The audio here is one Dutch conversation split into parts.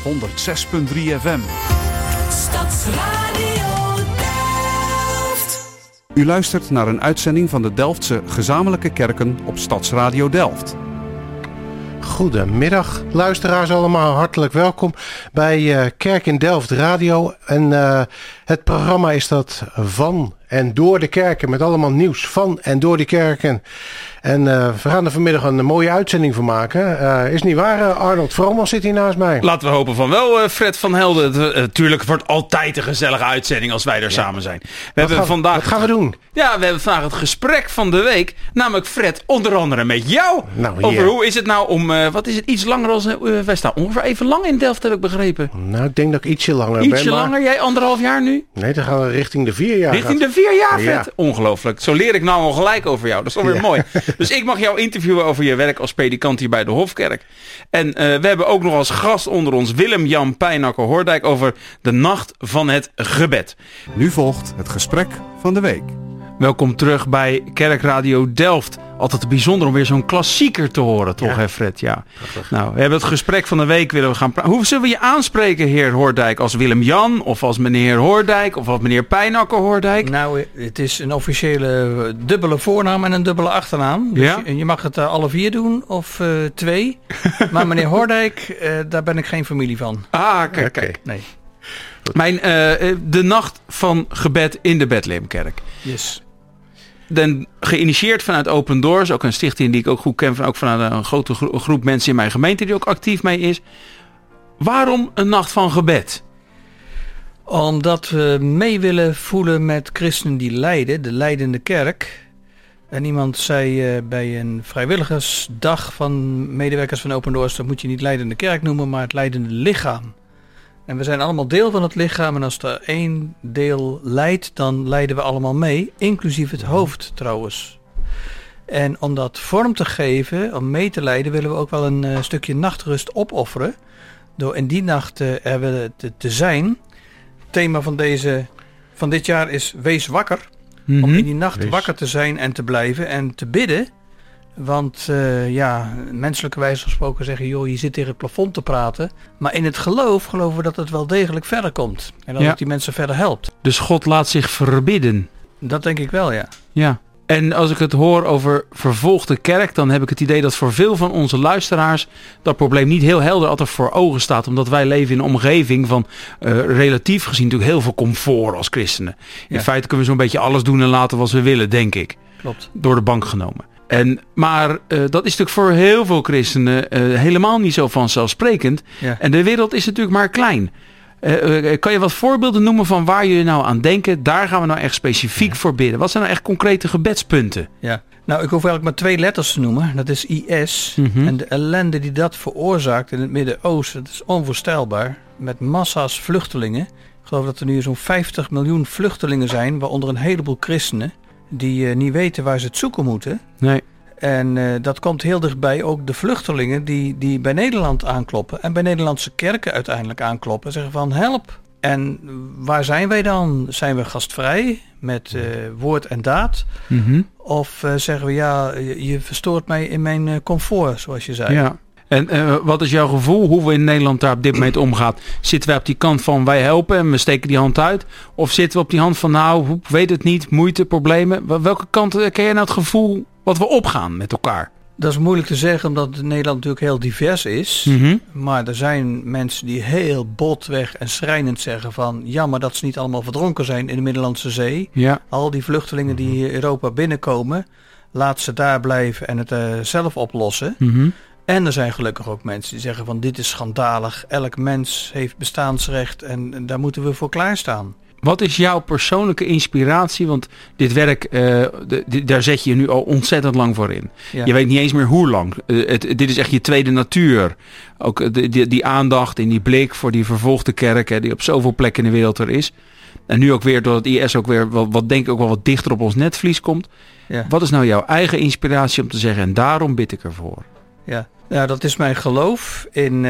106.3 FM. Stadsradio Delft. U luistert naar een uitzending van de Delftse gezamenlijke kerken op Stadsradio Delft. Goedemiddag luisteraars allemaal, hartelijk welkom bij Kerk in Delft Radio. En het programma is dat van en door de kerken met allemaal nieuws van en door de kerken. En we gaan er vanmiddag een mooie uitzending van maken. Is niet waar, Arnold Vromans zit hier naast mij. Laten we hopen van wel, Fred van Helden. Natuurlijk, het wordt altijd een gezellige uitzending als wij er samen zijn. Wat gaan we doen? Ja, we hebben vandaag het gesprek van de week. Namelijk Fred, onder andere met jou. Over hoe is het nou om, wat is het, iets langer als wij staan ongeveer even lang in Delft, heb ik begrepen. Nou, ik denk dat ik ietsje langer ben. Ietsje langer? Jij 1,5 jaar nu? Nee, dan gaan we richting de 4 jaar. Richting de 4 jaar, Fred? Ja. Ongelooflijk. Zo leer ik nou al gelijk over jou. Dat is toch weer mooi. Dus ik mag jou interviewen over je werk als predikant hier bij de Hofkerk. En we hebben ook nog als gast onder ons Willem-Jan Pijnakker-Hoordijk over de nacht van het gebed. Nu volgt het gesprek van de week. Welkom terug bij Kerkradio Delft. Altijd bijzonder om weer zo'n klassieker te horen, toch, hè Fred? Ja. Nou, we hebben het gesprek van de week willen we gaan praten. Hoe zullen we je aanspreken, heer Hoordijk? Als Willem-Jan, of als meneer Hoordijk, of als meneer Pijnakker-Hoordijk? Nou, het is een officiële dubbele voornaam en een dubbele achternaam. Dus ja? je mag het alle 4 doen, of 2. Maar meneer Hoordijk, daar ben ik geen familie van. Ah, kijk. Nee. De nacht van gebed in de Bethlehemkerk. Yes. Dan geïnitieerd vanuit Open Doors, ook een stichting die ik ook goed ken, ook vanuit een grote groep mensen in mijn gemeente die ook actief mee is. Waarom een nacht van gebed? Omdat we mee willen voelen met christenen die lijden, de lijdende kerk. En iemand zei bij een vrijwilligersdag van medewerkers van Open Doors, dat moet je niet lijdende kerk noemen, maar het lijdende lichaam. En we zijn allemaal deel van het lichaam en als er 1 deel lijdt, dan lijden we allemaal mee, inclusief het hoofd trouwens. En om dat vorm te geven, om mee te lijden, willen we ook wel een stukje nachtrust opofferen. Door in die nacht er te zijn. Het thema van dit jaar is Wees wakker. Mm-hmm. Om in die nacht wakker te zijn en te blijven en te bidden. Want menselijke wijze gesproken zeggen, joh, je zit tegen het plafond te praten. Maar in het geloven we dat het wel degelijk verder komt. En dat het die mensen verder helpt. Dus God laat zich verbidden. Dat denk ik wel, ja. Ja. En als ik het hoor over vervolgde kerk, dan heb ik het idee dat voor veel van onze luisteraars dat probleem niet heel helder altijd voor ogen staat. Omdat wij leven in een omgeving van relatief gezien natuurlijk heel veel comfort als christenen. In feite kunnen we zo'n beetje alles doen en laten wat we willen, denk ik. Klopt. Door de bank genomen. Maar dat is natuurlijk voor heel veel christenen helemaal niet zo vanzelfsprekend. Ja. En de wereld is natuurlijk maar klein. Kan je wat voorbeelden noemen van waar jullie nou aan denken? Daar gaan we nou echt specifiek voor bidden. Wat zijn nou echt concrete gebedspunten? Ja. Nou, ik hoef eigenlijk maar 2 letters te noemen. Dat is IS. Mm-hmm. En de ellende die dat veroorzaakt in het Midden-Oosten, dat is onvoorstelbaar. Met massa's vluchtelingen. Ik geloof dat er nu zo'n 50 miljoen vluchtelingen zijn, waaronder een heleboel christenen, die niet weten waar ze het zoeken moeten. Nee. En dat komt heel dichtbij ook de vluchtelingen die bij Nederland aankloppen. En bij Nederlandse kerken uiteindelijk aankloppen. Zeggen van help. En waar zijn wij dan? Zijn we gastvrij met woord en daad? Mm-hmm. Of zeggen we je verstoort mij in mijn comfort, zoals je zei. Ja. En wat is jouw gevoel hoe we in Nederland daar op dit moment omgaan? Zitten wij op die kant van wij helpen en we steken die hand uit? Of zitten we op die hand van nou, weet het niet, moeite, problemen? Welke kant ken jij nou het gevoel wat we opgaan met elkaar? Dat is moeilijk te zeggen omdat Nederland natuurlijk heel divers is. Mm-hmm. Maar er zijn mensen die heel botweg en schrijnend zeggen van jammer dat ze niet allemaal verdronken zijn in de Middellandse Zee. Ja. Al die vluchtelingen die Europa binnenkomen, laat ze daar blijven en het zelf oplossen. Mm-hmm. En er zijn gelukkig ook mensen die zeggen van dit is schandalig. Elk mens heeft bestaansrecht en daar moeten we voor klaarstaan. Wat is jouw persoonlijke inspiratie? Want dit werk, daar zet je je nu al ontzettend lang voor in. Ja. Je weet niet eens meer hoe lang. Dit is echt je tweede natuur. Ook die aandacht en die blik voor die vervolgde kerk die op zoveel plekken in de wereld er is. En nu ook weer door het IS ook weer wat denk ik ook wel wat dichter op ons netvlies komt. Ja. Wat is nou jouw eigen inspiratie om te zeggen en daarom bid ik ervoor? Ja, dat is mijn geloof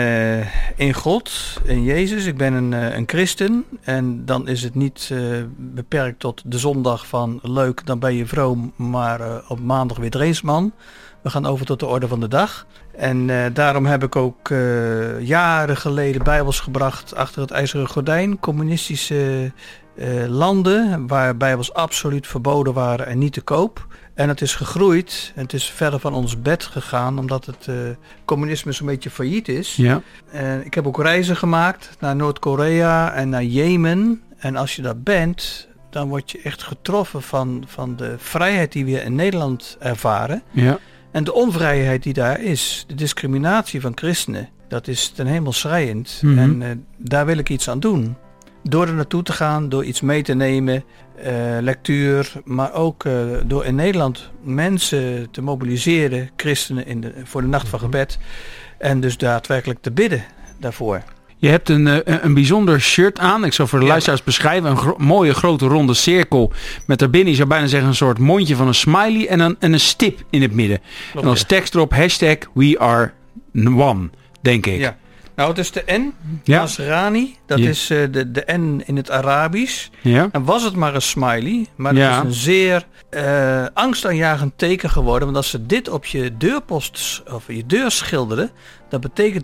in God, in Jezus. Ik ben een christen en dan is het niet beperkt tot de zondag van leuk, dan ben je vroom, maar op maandag weer dreesman. We gaan over tot de orde van de dag. En daarom heb ik ook jaren geleden Bijbels gebracht achter het IJzeren Gordijn. Communistische landen waar Bijbels absoluut verboden waren en niet te koop. En het is gegroeid en het is verder van ons bed gegaan omdat het communisme zo'n beetje failliet is. Ja. Ik heb ook reizen gemaakt naar Noord-Korea en naar Jemen. En als je daar bent, dan word je echt getroffen van de vrijheid die we in Nederland ervaren. Ja. En de onvrijheid die daar is, de discriminatie van christenen, dat is ten hemel schreiend. Mhm. En daar wil ik iets aan doen. Door er naartoe te gaan, door iets mee te nemen, lectuur, maar ook door in Nederland mensen te mobiliseren, christenen voor de nacht van gebed. En dus daadwerkelijk te bidden daarvoor. Je hebt een bijzonder shirt aan. Ik zal voor de luisteraars beschrijven. Een mooie grote ronde cirkel. Met daarbinnen, je zou bijna zeggen, een soort mondje van een smiley. En een stip in het midden. Klopt, en als tekst erop #We are one, denk ik. Ja. Nou, het is de N, Ja. Nasrani. Dat is de N in het Arabisch. Ja. En was het maar een smiley, maar het Ja. is een zeer angstaanjagend teken geworden. Want als ze dit op je deurpost of je deur schilderen, dat betekent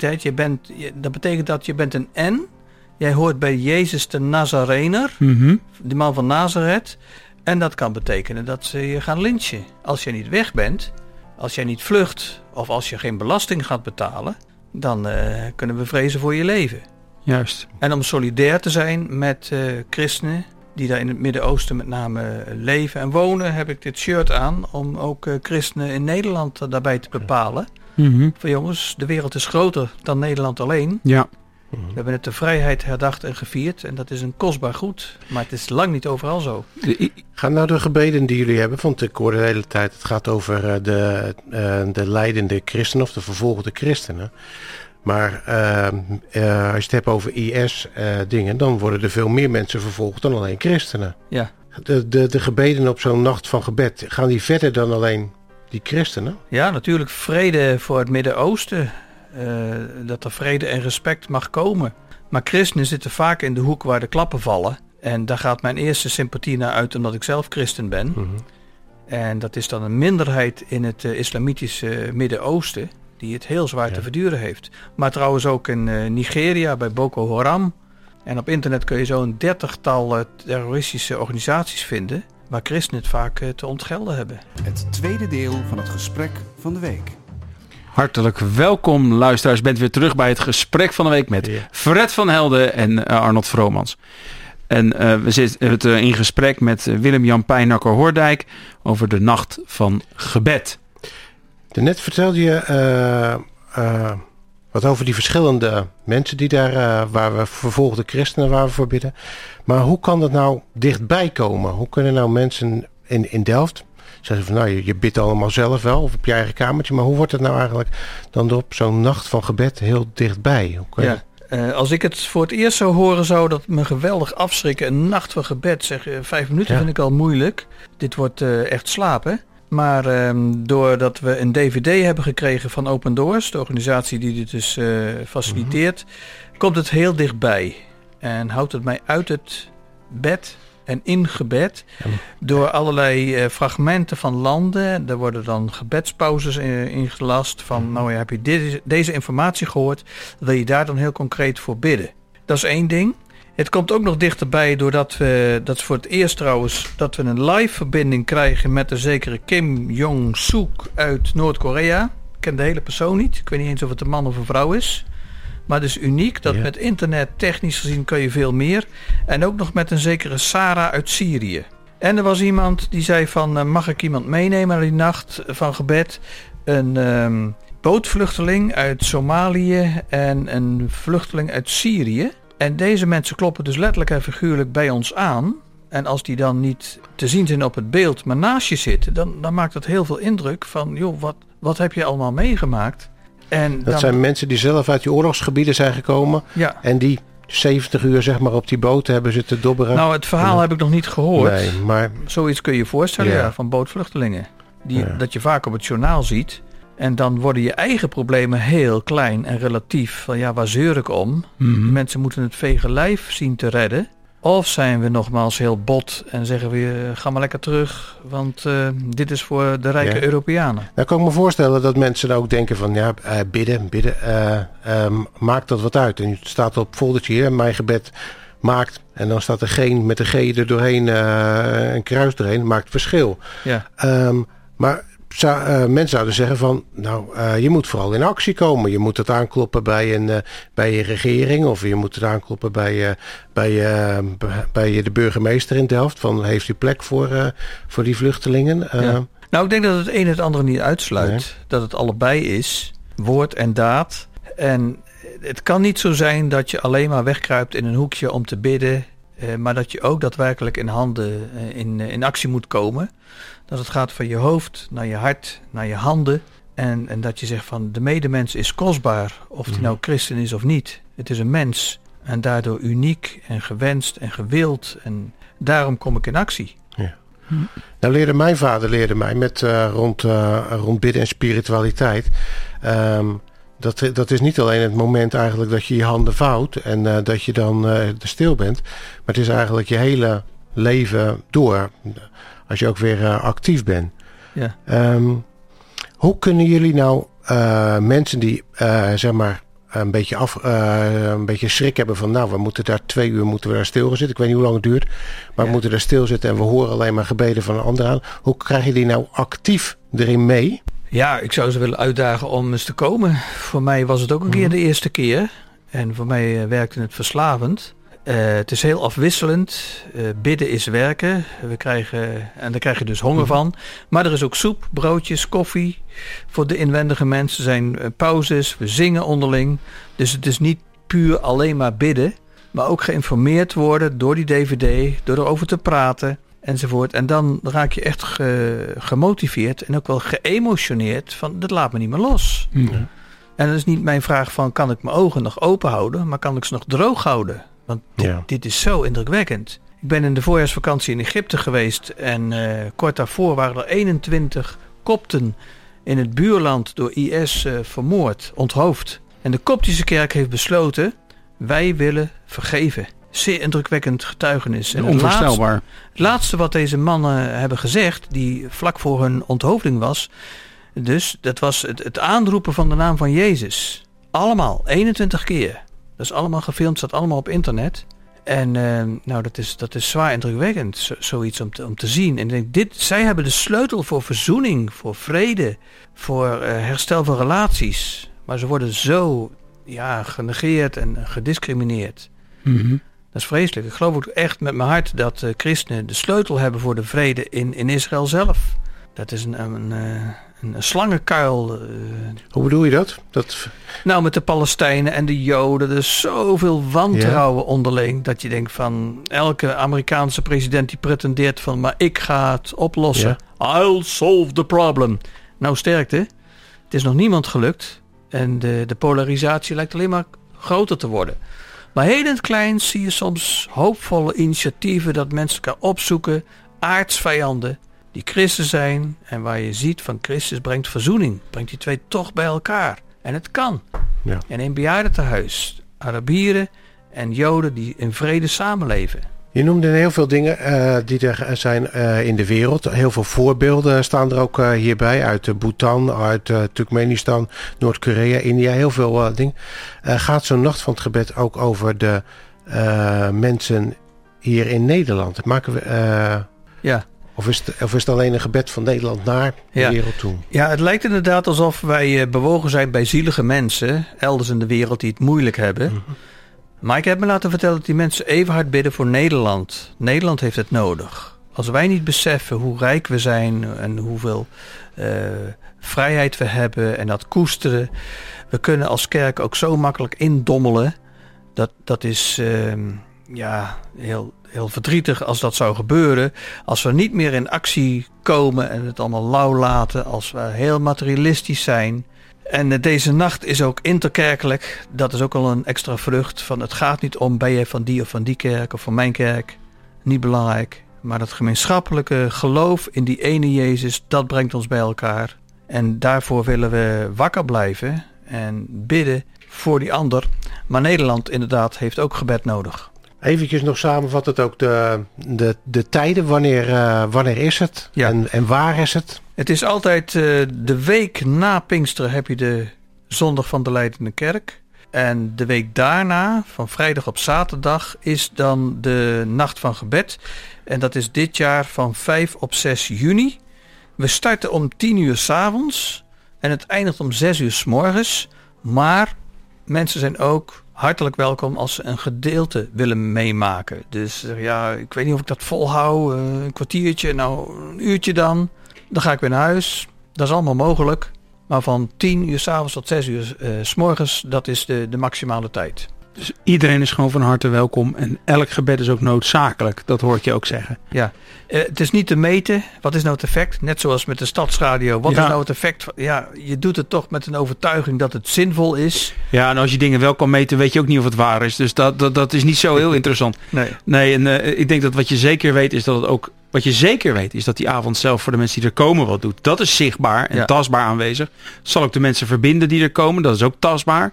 dat je bent een N. Jij hoort bij Jezus de Nazarener, Mhm. de man van Nazareth. En dat kan betekenen dat ze je gaan lynchen. Als je niet weg bent, als jij niet vlucht of als je geen belasting gaat betalen, dan kunnen we vrezen voor je leven. Juist. En om solidair te zijn met christenen die daar in het Midden-Oosten met name leven en wonen, heb ik dit shirt aan om ook christenen in Nederland daarbij te bepalen. Mhm. Van jongens, de wereld is groter dan Nederland alleen. Ja. We hebben net de vrijheid herdacht en gevierd en dat is een kostbaar goed. Maar het is lang niet overal zo. Gaan nou de gebeden die jullie hebben, want ik hoor de hele tijd, het gaat over de lijdende christenen of de vervolgde christenen. Maar als je het hebt over IS-dingen, dan worden er veel meer mensen vervolgd dan alleen christenen. Ja. De gebeden op zo'n nacht van gebed, gaan die verder dan alleen die christenen? Ja, natuurlijk vrede voor het Midden-Oosten. Dat er vrede en respect mag komen. Maar christenen zitten vaak in de hoek waar de klappen vallen. En daar gaat mijn eerste sympathie naar uit omdat ik zelf christen ben. Mm-hmm. En dat is dan een minderheid in het islamitische Midden-Oosten die het heel zwaar te verduren heeft. Maar trouwens ook in Nigeria bij Boko Haram. En op internet kun je zo'n 30-tal terroristische organisaties vinden waar christenen het vaak te ontgelden hebben. Het tweede deel van het gesprek van de week. Hartelijk welkom, luisteraars. Bent weer terug bij het gesprek van de week met Fred van Helden en Arnold Vromans. En we zitten in gesprek met Willem-Jan Pijnakker-Hoordijk over de nacht van gebed. Daarnet vertelde je wat over die verschillende mensen die daar, waar we vervolgde christenen waar we voor bidden. Maar hoe kan dat nou dichtbij komen? Hoe kunnen nou mensen in Delft, zeggen van nou je bidt allemaal zelf wel of op je eigen kamertje, maar hoe wordt het nou eigenlijk dan op zo'n nacht van gebed heel dichtbij? Hoe kan je... Als ik het voor het eerst zou horen, zou dat me geweldig afschrikken. Een nacht van gebed, zeg 5 minuten vind ik al moeilijk. Dit wordt echt slapen. Maar doordat we een DVD hebben gekregen van Open Doors, de organisatie die dit dus faciliteert, komt het heel dichtbij. En houdt het mij uit het bed en in gebed door allerlei fragmenten van landen. Er worden dan gebedspauzes ingelast van, nou ja, heb je deze informatie gehoord, wil je daar dan heel concreet voor bidden. Dat is één ding. Het komt ook nog dichterbij doordat we, dat is voor het eerst trouwens, dat we een live verbinding krijgen met de zekere Kim Jong-suk uit Noord-Korea. Ik ken de hele persoon niet. Ik weet niet eens of het een man of een vrouw is. Maar het is uniek dat met internet technisch gezien kun je veel meer. En ook nog met een zekere Sarah uit Syrië. En er was iemand die zei van, mag ik iemand meenemen naar die nacht van gebed? Een bootvluchteling uit Somalië en een vluchteling uit Syrië. En deze mensen kloppen dus letterlijk en figuurlijk bij ons aan. En als die dan niet te zien zijn op het beeld, maar naast je zitten, dan maakt dat heel veel indruk van, joh, wat heb je allemaal meegemaakt? En dat zijn mensen die zelf uit die oorlogsgebieden zijn gekomen. Ja. En die 70 uur zeg maar op die boot hebben zitten dobberen. Nou, het verhaal heb ik nog niet gehoord. Nee, maar zoiets kun je je voorstellen van bootvluchtelingen. Dat je vaak op het journaal ziet. En dan worden je eigen problemen heel klein en relatief. Van ja, waar zeur ik om? Mm-hmm. Mensen moeten het vege lijf zien te redden. Of zijn we nogmaals heel bot en zeggen we, ga maar lekker terug, want dit is voor de rijke Europeanen. Nou kan ik me voorstellen dat mensen ook denken van, bidden, maakt dat wat uit. En het staat op foldertje hier, mijn gebed maakt, en dan staat er geen met een G er doorheen, een kruis erheen, maakt verschil. Ja. Maar mensen zouden zeggen van, je moet vooral in actie komen. Je moet het aankloppen bij je regering, of je moet het aankloppen bij de burgemeester in Delft. Van, heeft u plek voor die vluchtelingen? Nou, ik denk dat het een het andere niet uitsluit. Nee. Dat het allebei is, woord en daad. En het kan niet zo zijn dat je alleen maar wegkruipt in een hoekje om te bidden, maar dat je ook daadwerkelijk in actie moet komen. Dat het gaat van je hoofd naar je hart, naar je handen. En dat je zegt van, de medemens is kostbaar, of die nou christen is of niet. Het is een mens en daardoor uniek en gewenst en gewild. En daarom kom ik in actie. Ja. Nou mijn vader leerde mij met rond bidden en spiritualiteit. Dat is niet alleen het moment eigenlijk dat je je handen vouwt en dat je dan stil bent. Maar het is eigenlijk je hele leven door, als je ook weer actief bent. Ja. Hoe kunnen jullie nou mensen die zeg maar een beetje schrik hebben van, we moeten daar 2 uur daar stil gaan zitten. Ik weet niet hoe lang het duurt, maar we moeten daar stil zitten en we horen alleen maar gebeden van een ander aan. Hoe krijg je die nou actief erin mee? Ja, ik zou ze willen uitdagen om eens te komen. Voor mij was het ook een keer de eerste keer. En voor mij werkte het verslavend. Het is heel afwisselend. Bidden is werken. Daar krijg je dus honger van. Maar er is ook soep, broodjes, koffie. Voor de inwendige mensen zijn pauzes. We zingen onderling. Dus het is niet puur alleen maar bidden. Maar ook geïnformeerd worden door die DVD. Door erover te praten. Enzovoort. En dan raak je echt gemotiveerd. En ook wel geëmotioneerd. Van, dat laat me niet meer los. Ja. En dat is niet mijn vraag van, kan ik mijn ogen nog open houden? Maar kan ik ze nog droog houden? Want dit is zo indrukwekkend. Ik ben in de voorjaarsvakantie in Egypte geweest. En kort daarvoor waren er 21 Kopten in het buurland door IS vermoord, onthoofd. En de Koptische kerk heeft besloten, wij willen vergeven. Zeer indrukwekkend getuigenis. En onvoorstelbaar. Het laatste wat deze mannen hebben gezegd, die vlak voor hun onthoofding was, dus dat was het aanroepen van de naam van Jezus. Allemaal, 21 keer. Dat is allemaal gefilmd, staat allemaal op internet. En dat is zwaar indrukwekkend, zoiets om te zien. En ik denk, zij hebben de sleutel voor verzoening, voor vrede, voor herstel van relaties. Maar ze worden zo genegeerd en gediscrimineerd. Mm-hmm. Dat is vreselijk. Ik geloof ook echt met mijn hart dat christenen de sleutel hebben voor de vrede in Israël zelf. Dat is een slangenkuil. Hoe bedoel je dat? Nou, met de Palestijnen en de Joden. Er is zoveel wantrouwen onderling. Dat je denkt van, elke Amerikaanse president die pretendeert van, maar ik ga het oplossen. Ja. I'll solve the problem. Nou, sterkte. Het is nog niemand gelukt. En de polarisatie lijkt alleen maar groter te worden. Maar heel in het klein zie je soms hoopvolle initiatieven dat mensen elkaar opzoeken. Aardsvijanden die christen zijn en waar je ziet van Christus brengt verzoening. Brengt die twee toch bij elkaar. En het kan. Ja. En in bejaardentehuis, Arabieren en Joden die in vrede samenleven. Je noemde heel veel dingen die er zijn in de wereld. Heel veel voorbeelden staan er ook hierbij. Uit Bhutan, uit Turkmenistan, Noord-Korea, India. Heel veel dingen. Gaat zo'n nacht van het gebed ook over de mensen hier in Nederland? Maken we... Ja. Of is het alleen een gebed van Nederland naar de wereld toe? Ja, het lijkt inderdaad alsof wij bewogen zijn bij zielige mensen elders in de wereld die het moeilijk hebben. Mm-hmm. Maar ik heb me laten vertellen dat die mensen even hard bidden voor Nederland. Nederland heeft het nodig. Als wij niet beseffen hoe rijk we zijn en hoeveel vrijheid we hebben en dat koesteren. We kunnen als kerk ook zo makkelijk indommelen. Dat is heel verdrietig als dat zou gebeuren. Als we niet meer in actie komen en het allemaal lauw laten. Als we heel materialistisch zijn. En deze nacht is ook interkerkelijk. Dat is ook al een extra vrucht. Van het gaat niet om, ben je van die of van die kerk of van mijn kerk. Niet belangrijk. Maar dat gemeenschappelijke geloof in die ene Jezus, dat brengt ons bij elkaar. En daarvoor willen we wakker blijven en bidden voor die ander. Maar Nederland inderdaad heeft ook gebed nodig. Eventjes nog samenvattend ook de tijden. Wanneer is het? Ja. En waar is het? Het is altijd de week na Pinksteren heb je de zondag van de Lijdende Kerk. En de week daarna, van vrijdag op zaterdag, is dan de nacht van gebed. En dat is dit jaar van 5 op 6 juni. We starten om 10 uur 's avonds en het eindigt om 6 uur 's morgens. Maar mensen zijn ook hartelijk welkom als ze een gedeelte willen meemaken. Dus ja, ik weet niet of ik dat volhou. Een kwartiertje, nou een uurtje dan. Dan ga ik weer naar huis. Dat is allemaal mogelijk. Maar van 10 uur 's avonds tot 6 uur 's morgens, dat is de maximale tijd. Dus iedereen is gewoon van harte welkom. En elk gebed is ook noodzakelijk. Dat hoor ik je ook zeggen. Ja, het is niet te meten. Wat is nou het effect? Net zoals met de Stadsradio. Wat is nou het effect? Ja, je doet het toch met een overtuiging dat het zinvol is. Ja, en als je dingen wel kan meten, weet je ook niet of het waar is. Dus dat is niet zo heel interessant. Nee, en ik denk dat wat je zeker weet is dat het ook... Wat je zeker weet is dat die avond zelf voor de mensen die er komen wat doet. Dat is zichtbaar en tastbaar aanwezig. Zal ook de mensen verbinden die er komen. Dat is ook tastbaar.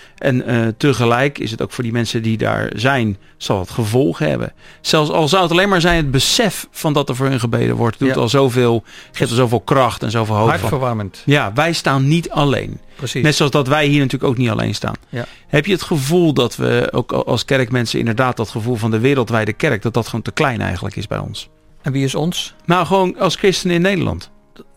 En tegelijk is het ook voor die mensen die daar zijn, zal het gevolgen hebben. Zelfs al zou het alleen maar zijn het besef van dat er voor hun gebeden wordt. Doet al zoveel, geeft al zoveel kracht en zoveel hoop. Hartverwarmend. Ja, wij staan niet alleen. Precies. Net zoals dat wij hier natuurlijk ook niet alleen staan. Ja. Heb je het gevoel dat we ook als kerkmensen inderdaad dat gevoel van de wereldwijde kerk, dat gewoon te klein eigenlijk is bij ons? En wie is ons? Nou, gewoon als christenen in Nederland.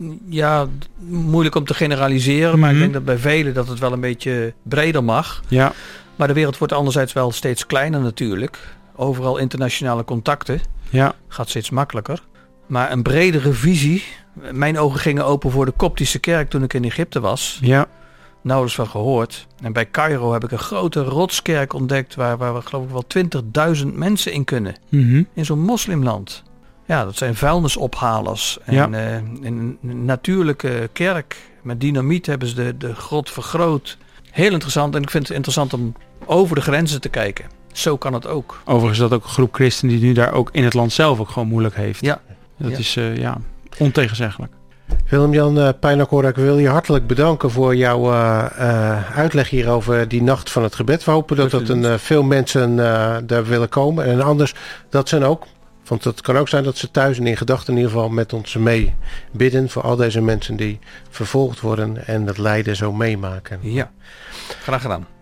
Ja, moeilijk om te generaliseren. Maar ik denk dat bij velen dat het wel een beetje breder mag. Ja. Maar de wereld wordt anderzijds wel steeds kleiner natuurlijk. Overal internationale contacten. Ja. Gaat steeds makkelijker. Maar een bredere visie. Mijn ogen gingen open voor de Koptische kerk toen ik in Egypte was. Ja. Nauwelijks van gehoord. En bij Cairo heb ik een grote rotskerk ontdekt waar we geloof ik wel 20.000 mensen in kunnen. Mm-hmm. In zo'n moslimland. Ja, dat zijn vuilnisophalers. En in een natuurlijke kerk met dynamiet hebben ze de grot vergroot. Heel interessant. En ik vind het interessant om over de grenzen te kijken. Zo kan het ook. Overigens is dat ook een groep christenen die nu daar ook in het land zelf ook gewoon moeilijk heeft. Ja. Dat is ontegenzeggelijk. Willem-Jan Pijnakker, ik wil je hartelijk bedanken voor jouw uitleg hier over die nacht van het gebed. We hopen dat veel mensen daar willen komen. En anders dat zijn ook. Want het kan ook zijn dat ze thuis en in gedachten in ieder geval met ons mee bidden voor al deze mensen die vervolgd worden en het lijden zo meemaken. Ja, graag gedaan.